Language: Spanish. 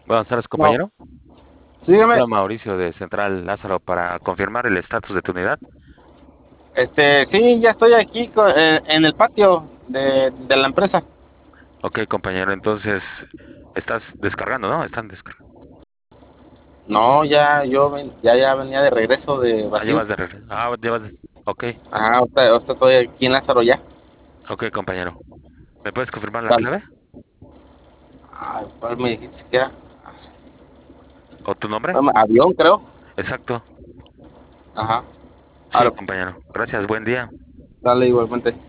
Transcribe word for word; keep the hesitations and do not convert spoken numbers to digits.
Buenas tardes, No, compañero. sí, dígame. Hola, Mauricio de Central Lázaro para confirmar el estatus de tu unidad. Este, sí, ya estoy aquí co- en, en el patio de, de la empresa. Ok, compañero, entonces estás descargando, ¿no? Están descargando. No, ya yo ven- ya, ya venía de regreso de Ah, Basil. llevas de regreso. Ah, llevas de... Ok, Ah, ahorita, ahorita estoy aquí en Lázaro ya. ok, compañero. ¿Me puedes confirmar la Vale. clave? Ah, ¿cuál me dijiste que era? ¿O tu nombre? ¿Cuál me- Avión, creo. Exacto. Ajá. Sí, Ahora, compañero. Gracias, buen día. dale igualmente.